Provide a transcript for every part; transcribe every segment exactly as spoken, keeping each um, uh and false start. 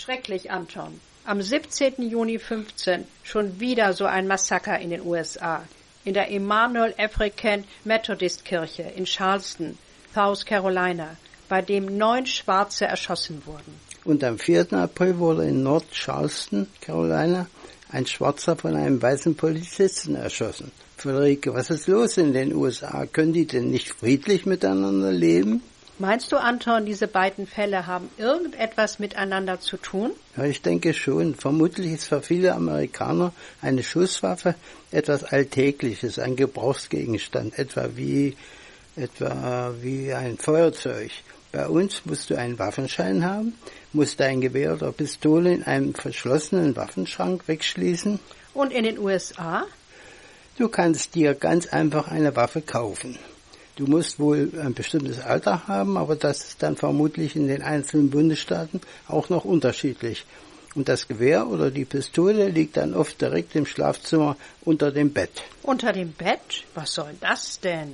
Schrecklich, Anton. Am siebzehnten Juni fünfzehn schon wieder so ein Massaker in den U S A. In der Emanuel African Methodist Kirche in Charleston, South Carolina, bei dem neun Schwarze erschossen wurden. Und am vierten April wurde in North Charleston, Carolina, ein Schwarzer von einem weißen Polizisten erschossen. Friederike, was ist los in den U S A? Können die denn nicht friedlich miteinander leben? Meinst du, Anton, diese beiden Fälle haben irgendetwas miteinander zu tun? Ja, ich denke schon. Vermutlich ist für viele Amerikaner eine Schusswaffe etwas Alltägliches, ein Gebrauchsgegenstand, etwa wie, etwa wie ein Feuerzeug. Bei uns musst du einen Waffenschein haben, musst dein Gewehr oder Pistole in einem verschlossenen Waffenschrank wegschließen. Und in den U S A? Du kannst dir ganz einfach eine Waffe kaufen. Du musst wohl ein bestimmtes Alter haben, aber das ist dann vermutlich in den einzelnen Bundesstaaten auch noch unterschiedlich. Und das Gewehr oder die Pistole liegt dann oft direkt im Schlafzimmer unter dem Bett. Unter dem Bett? Was soll das denn?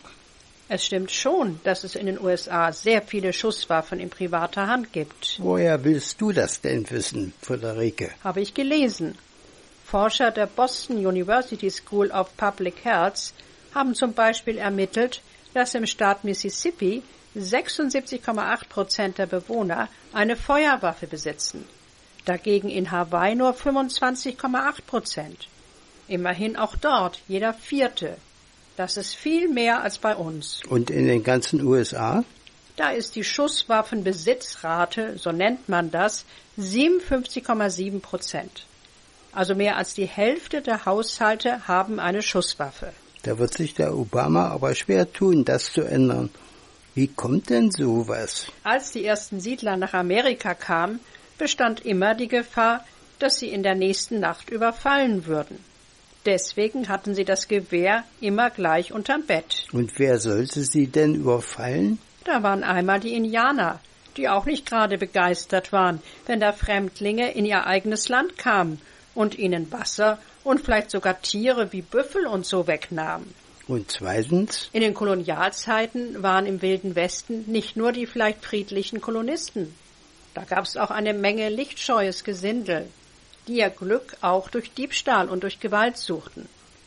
Es stimmt schon, dass es in den U S A sehr viele Schusswaffen in privater Hand gibt. Woher willst du das denn wissen, Friederike? Habe ich gelesen. Forscher der Boston University School of Public Health haben zum Beispiel ermittelt, dass im Staat Mississippi sechsundsiebzig Komma acht Prozent der Bewohner eine Feuerwaffe besitzen. Dagegen in Hawaii nur fünfundzwanzig Komma acht Prozent. Immerhin auch dort jeder Vierte. Das ist viel mehr als bei uns. Und in den ganzen U S A? Da ist die Schusswaffenbesitzrate, so nennt man das, siebenundfünfzig Komma sieben Prozent. Also mehr als die Hälfte der Haushalte haben eine Schusswaffe. Da wird sich der Obama aber schwer tun, das zu ändern. Wie kommt denn sowas? Als die ersten Siedler nach Amerika kamen, bestand immer die Gefahr, dass sie in der nächsten Nacht überfallen würden. Deswegen hatten sie das Gewehr immer gleich unterm Bett. Und wer sollte sie denn überfallen? Da waren einmal die Indianer, die auch nicht gerade begeistert waren, wenn da Fremdlinge in ihr eigenes Land kamen und ihnen Wasser und vielleicht sogar Tiere wie Büffel und so wegnahmen. Und zweitens? In den Kolonialzeiten waren im Wilden Westen nicht nur die vielleicht friedlichen Kolonisten. Da gab es auch eine Menge lichtscheues Gesindel, die ihr Glück auch durch Diebstahl und durch Gewalt suchten.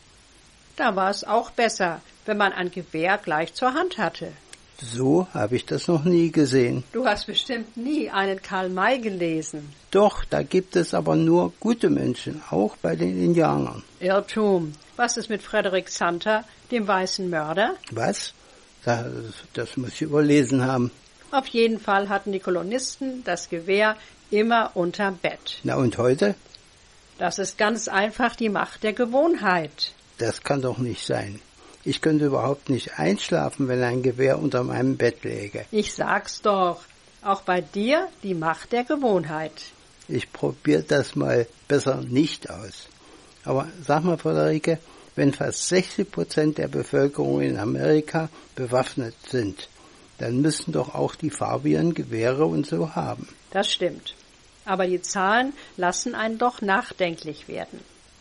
Da war es auch besser, wenn man ein Gewehr gleich zur Hand hatte. So habe ich das noch nie gesehen. Du hast bestimmt nie einen Karl May gelesen. Doch, da gibt es aber nur gute Menschen, auch bei den Indianern. Irrtum. Was ist mit Frederick Sumter, dem weißen Mörder? Was? Das, das muss ich überlesen haben. Auf jeden Fall hatten die Kolonisten das Gewehr immer unterm Bett. Na und heute? Das ist ganz einfach die Macht der Gewohnheit. Das kann doch nicht sein. Ich könnte überhaupt nicht einschlafen, wenn ein Gewehr unter meinem Bett läge. Ich sag's doch. Auch bei dir die Macht der Gewohnheit. Ich probiere das mal besser nicht aus. Aber sag mal, Friederike, wenn fast sechzig Prozent der Bevölkerung in Amerika bewaffnet sind, dann müssen doch auch die Farbigen Gewehre und so haben. Das stimmt. Aber die Zahlen lassen einen doch nachdenklich werden.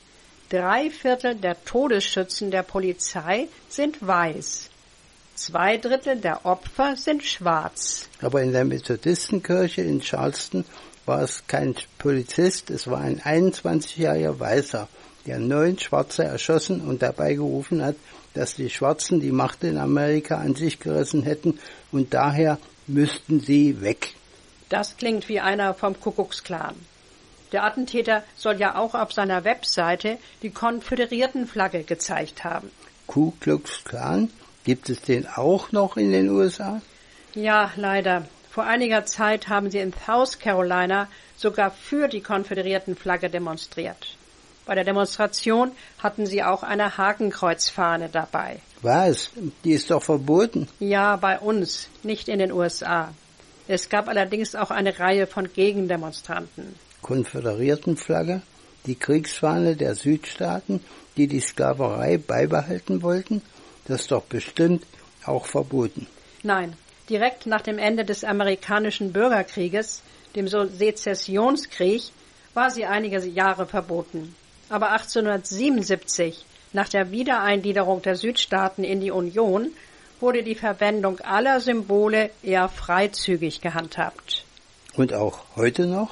Drei Viertel der Todesschützen der Polizei sind weiß. Zwei Drittel der Opfer sind schwarz. Aber in der Methodistenkirche in Charleston war es kein Polizist, es war ein einundzwanzigjähriger Weißer, der neun Schwarze erschossen und dabei gerufen hat, dass die Schwarzen die Macht in Amerika an sich gerissen hätten und daher müssten sie weg. Das klingt wie einer vom Kuckucksklan. Der Attentäter soll ja auch auf seiner Webseite die Konföderiertenflagge gezeigt haben. Ku Klux Klan? Gibt es den auch noch in den U S A? Ja, leider. Vor einiger Zeit haben sie in South Carolina sogar für die Konföderiertenflagge demonstriert. Bei der Demonstration hatten sie auch eine Hakenkreuzfahne dabei. Was? Die ist doch verboten. Ja, bei uns, nicht in den U S A. Es gab allerdings auch eine Reihe von Gegendemonstranten. Konföderiertenflagge, die Kriegsfahne der Südstaaten, die die Sklaverei beibehalten wollten, das ist doch bestimmt auch verboten. Nein, direkt nach dem Ende des amerikanischen Bürgerkrieges, dem Sezessionskrieg, war sie einige Jahre verboten. Aber achtzehnhundertsiebenundsiebzig, nach der Wiedereingliederung der Südstaaten in die Union, wurde die Verwendung aller Symbole eher freizügig gehandhabt. Und auch heute noch?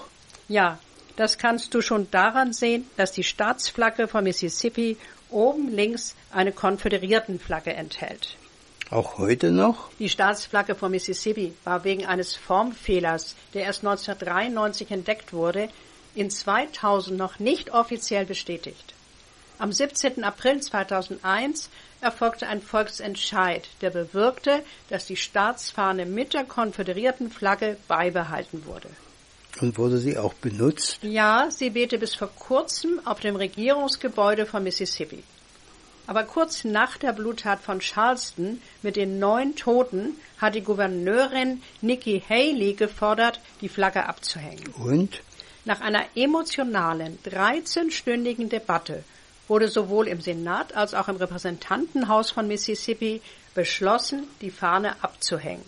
Ja, das kannst du schon daran sehen, dass die Staatsflagge von Mississippi oben links eine Konföderiertenflagge enthält. Auch heute noch? Die Staatsflagge von Mississippi war wegen eines Formfehlers, der erst neunzehnhundertdreiundneunzig entdeckt wurde, in zweitausend noch nicht offiziell bestätigt. Am siebzehnten April zweitausendeins erfolgte ein Volksentscheid, der bewirkte, dass die Staatsfahne mit der konföderierten Flagge beibehalten wurde. Und wurde sie auch benutzt? Ja, sie wehte bis vor kurzem auf dem Regierungsgebäude von Mississippi. Aber kurz nach der Bluttat von Charleston mit den neun Toten hat die Gouverneurin Nikki Haley gefordert, die Flagge abzuhängen. Und? Nach einer emotionalen, dreizehnstündigen Debatte wurde sowohl im Senat als auch im Repräsentantenhaus von Mississippi beschlossen, die Fahne abzuhängen.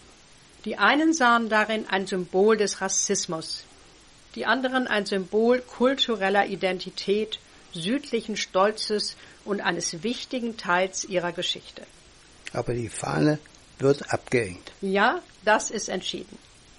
Die einen sahen darin ein Symbol des Rassismus, die anderen ein Symbol kultureller Identität, südlichen Stolzes und eines wichtigen Teils ihrer Geschichte. Aber die Fahne wird abgehängt. Ja, das ist entschieden.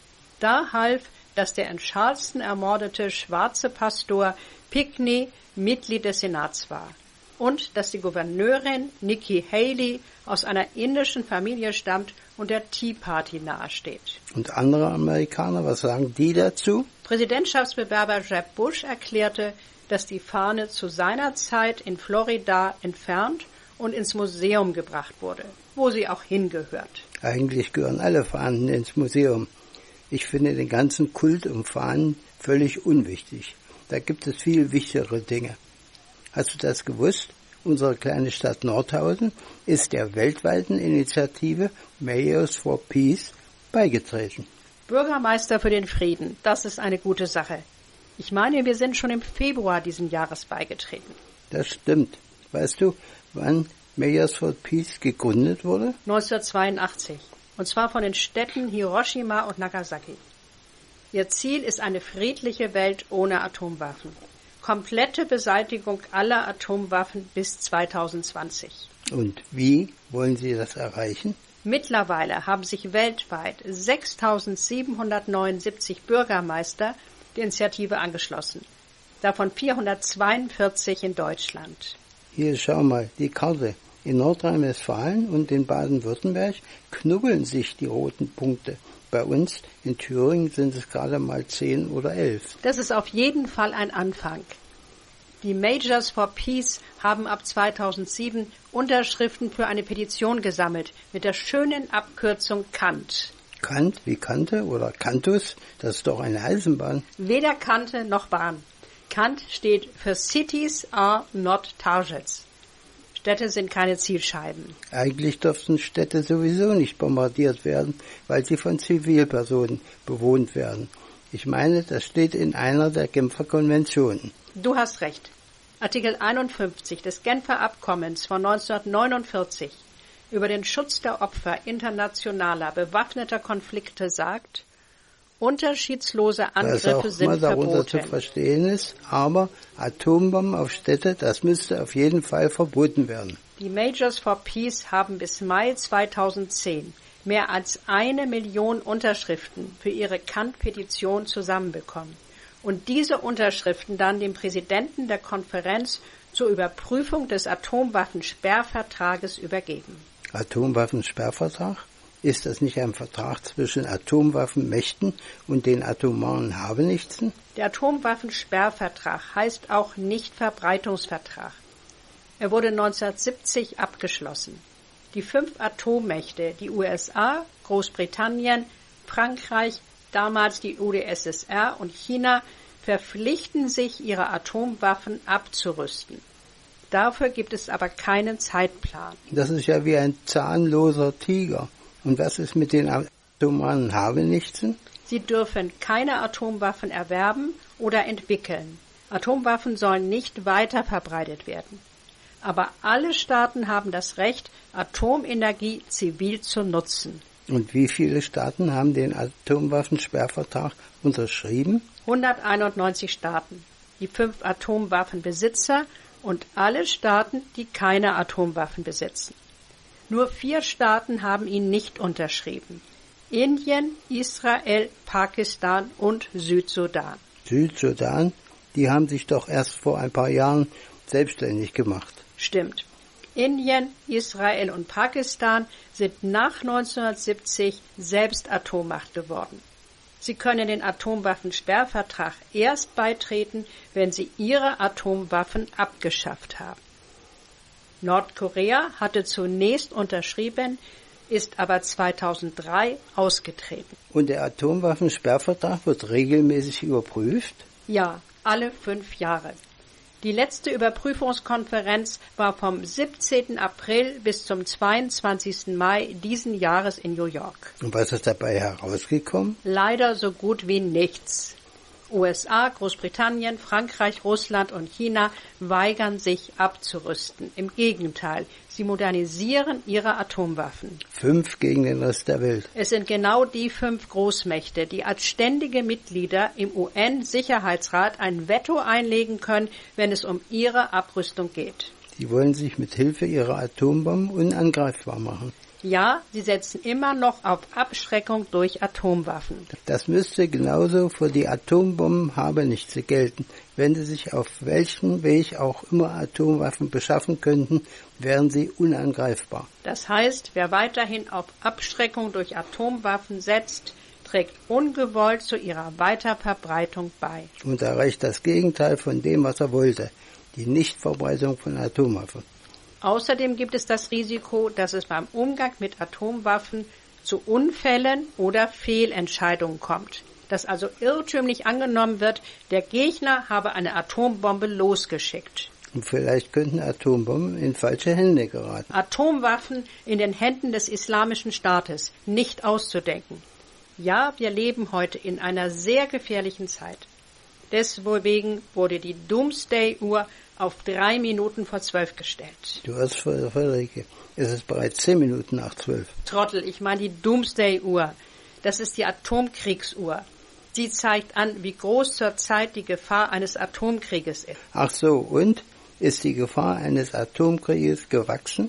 Da half, dass der in Charleston ermordete schwarze Pastor Pinckney Mitglied des Senats war und dass die Gouverneurin Nikki Haley aus einer indischen Familie stammt und der Tea Party nahesteht. Und andere Amerikaner, was sagen die dazu? Präsidentschaftsbewerber Jeb Bush erklärte, dass die Fahne zu seiner Zeit in Florida entfernt und ins Museum gebracht wurde, wo sie auch hingehört. Eigentlich gehören alle Fahnen ins Museum. Ich finde den ganzen Kult um Fahnen völlig unwichtig. Da gibt es viel wichtigere Dinge. Hast du das gewusst? Unsere kleine Stadt Nordhausen ist der weltweiten Initiative Mayors for Peace beigetreten. Bürgermeister für den Frieden, das ist eine gute Sache. Ich meine, wir sind schon im Februar diesen Jahres beigetreten. Das stimmt. Weißt du, wann Mayors for Peace gegründet wurde? neunzehnhundertzweiundachtzig. Und zwar von den Städten Hiroshima und Nagasaki. Ihr Ziel ist eine friedliche Welt ohne Atomwaffen. Komplette Beseitigung aller Atomwaffen bis zweitausendzwanzig. Und wie wollen Sie das erreichen? Mittlerweile haben sich weltweit sechstausendsiebenhundertneunundsiebzig Bürgermeister der Initiative angeschlossen, davon vierhundertzweiundvierzig in Deutschland. Hier, schau mal, die Karte. In Nordrhein-Westfalen und in Baden-Württemberg knubbeln sich die roten Punkte. Bei uns in Thüringen sind es gerade mal zehn oder elf. Das ist auf jeden Fall ein Anfang. Die Mayors for Peace haben ab zweitausendsieben Unterschriften für eine Petition gesammelt mit der schönen Abkürzung Kant. Kant wie Kante oder Cantus? Das ist doch eine Eisenbahn. Weder Kante noch Bahn. Kant steht für Cities are not targets. Städte sind keine Zielscheiben. Eigentlich dürften Städte sowieso nicht bombardiert werden, weil sie von Zivilpersonen bewohnt werden. Ich meine, das steht in einer der Genfer Konventionen. Du hast recht. Artikel einundfünfzig des Genfer Abkommens von neunzehnhundertneunundvierzig über den Schutz der Opfer internationaler bewaffneter Konflikte sagt, unterschiedslose Angriffe sind was auch mal darunter verboten. zu verstehen ist, aber Atombomben auf Städte, das müsste auf jeden Fall verboten werden. Die Mayors for Peace haben bis Mai zweitausendzehn mehr als eine Million Unterschriften für ihre Kant-Petition zusammenbekommen und diese Unterschriften dann dem Präsidenten der Konferenz zur Überprüfung des Atomwaffensperrvertrages übergeben. Atomwaffensperrvertrag? Ist das nicht ein Vertrag zwischen Atomwaffenmächten und den atomaren Habenichtsen? Der Atomwaffensperrvertrag heißt auch Nichtverbreitungsvertrag. Er wurde neunzehnhundertsiebzig abgeschlossen. Die fünf Atommächte, die U S A, Großbritannien, Frankreich, damals die U d S S R und China, verpflichten sich, ihre Atomwaffen abzurüsten. Dafür gibt es aber keinen Zeitplan. Das ist ja wie ein zahnloser Tiger. Und was ist mit den atomaren Habenichtsen? Sie dürfen keine Atomwaffen erwerben oder entwickeln. Atomwaffen sollen nicht weiter verbreitet werden. Aber alle Staaten haben das Recht, Atomenergie zivil zu nutzen. Und wie viele Staaten haben den Atomwaffensperrvertrag unterschrieben? hunderteinundneunzig Staaten, die fünf Atomwaffenbesitzer und alle Staaten, die keine Atomwaffen besitzen. Nur vier Staaten haben ihn nicht unterschrieben. Indien, Israel, Pakistan und Südsudan. Südsudan, die haben sich doch erst vor ein paar Jahren selbstständig gemacht. Stimmt. Indien, Israel und Pakistan sind nach neunzehnhundertsiebzig selbst Atommacht geworden. Sie können den Atomwaffensperrvertrag erst beitreten, wenn sie ihre Atomwaffen abgeschafft haben. Nordkorea hatte zunächst unterschrieben, ist aber zweitausenddrei ausgetreten. Und der Atomwaffensperrvertrag wird regelmäßig überprüft? Ja, alle fünf Jahre. Die letzte Überprüfungskonferenz war vom siebzehnten April bis zum zweiundzwanzigsten Mai diesen Jahres in New York. Und was ist dabei herausgekommen? Leider so gut wie nichts. U S A, Großbritannien, Frankreich, Russland und China weigern sich abzurüsten. Im Gegenteil, sie modernisieren ihre Atomwaffen. Fünf gegen den Rest der Welt. Es sind genau die fünf Großmächte, die als ständige Mitglieder im U N-Sicherheitsrat ein Veto einlegen können, wenn es um ihre Abrüstung geht. Sie wollen sich mit Hilfe ihrer Atombomben unangreifbar machen. Ja, sie setzen immer noch auf Abschreckung durch Atomwaffen. Das müsste genauso für die Atombombenhabenichtse gelten. Wenn sie sich auf welchen Weg auch immer Atomwaffen beschaffen könnten, wären sie unangreifbar. Das heißt, wer weiterhin auf Abschreckung durch Atomwaffen setzt, trägt ungewollt zu ihrer Weiterverbreitung bei. Und erreicht das Gegenteil von dem, was er wollte, die Nichtverbreitung von Atomwaffen. Außerdem gibt es das Risiko, dass es beim Umgang mit Atomwaffen zu Unfällen oder Fehlentscheidungen kommt. Dass also irrtümlich angenommen wird, der Gegner habe eine Atombombe losgeschickt. Und vielleicht könnten Atombomben in falsche Hände geraten. Atomwaffen in den Händen des Islamischen Staates, nicht auszudenken. Ja, wir leben heute in einer sehr gefährlichen Zeit. Deswegen wurde die Doomsday-Uhr auf drei Minuten vor zwölf gestellt. Du hast, Friederike, es ist bereits zehn Minuten nach zwölf. Trottel, ich meine die Doomsday-Uhr. Das ist die Atomkriegsuhr. Sie zeigt an, wie groß zurzeit die Gefahr eines Atomkrieges ist. Ach so, und? Ist die Gefahr eines Atomkrieges gewachsen?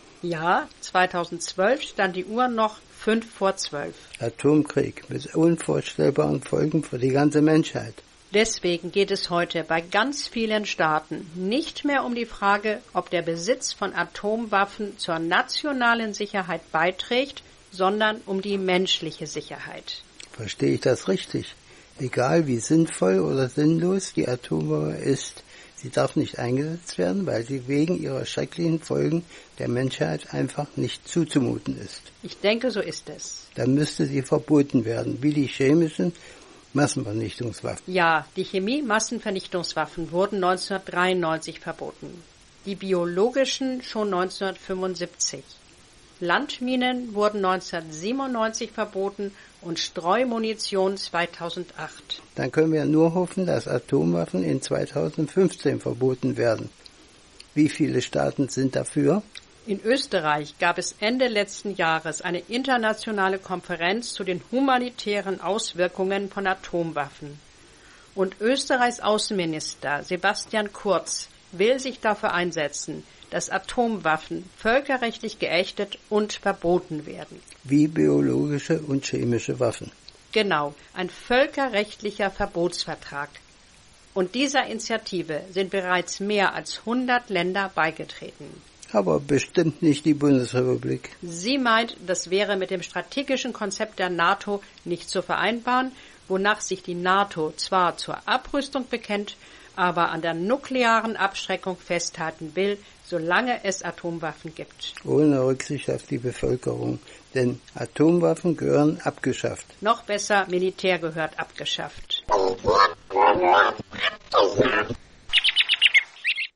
Ja, zweitausendzwölf stand die Uhr noch fünf vor zwölf. Atomkrieg mit unvorstellbaren Folgen für die ganze Menschheit. Deswegen geht es heute bei ganz vielen Staaten nicht mehr um die Frage, ob der Besitz von Atomwaffen zur nationalen Sicherheit beiträgt, sondern um die menschliche Sicherheit. Verstehe ich das richtig? Egal wie sinnvoll oder sinnlos die Atombombe ist, sie darf nicht eingesetzt werden, weil sie wegen ihrer schrecklichen Folgen der Menschheit einfach nicht zuzumuten ist. Ich denke, so ist es. Dann müsste sie verboten werden, wie die chemischen Massenvernichtungswaffen. Ja, die Chemie-Massenvernichtungswaffen wurden neunzehnhundertdreiundneunzig verboten. Die biologischen schon neunzehnhundertfünfundsiebzig. Landminen wurden neunzehnhundertsiebenundneunzig verboten und Streumunition zweitausendacht. Dann können wir nur hoffen, dass Atomwaffen in zweitausendfünfzehn verboten werden. Wie viele Staaten sind dafür? In Österreich gab es Ende letzten Jahres eine internationale Konferenz zu den humanitären Auswirkungen von Atomwaffen. Und Österreichs Außenminister Sebastian Kurz will sich dafür einsetzen, dass Atomwaffen völkerrechtlich geächtet und verboten werden. Wie biologische und chemische Waffen. Genau, ein völkerrechtlicher Verbotsvertrag. Und dieser Initiative sind bereits mehr als hundert Länder beigetreten. Aber bestimmt nicht die Bundesrepublik. Sie meint, das wäre mit dem strategischen Konzept der NATO nicht zu vereinbaren, wonach sich die NATO zwar zur Abrüstung bekennt, aber an der nuklearen Abschreckung festhalten will, solange es Atomwaffen gibt. Ohne Rücksicht auf die Bevölkerung, denn Atomwaffen gehören abgeschafft. Noch besser, Militär gehört abgeschafft.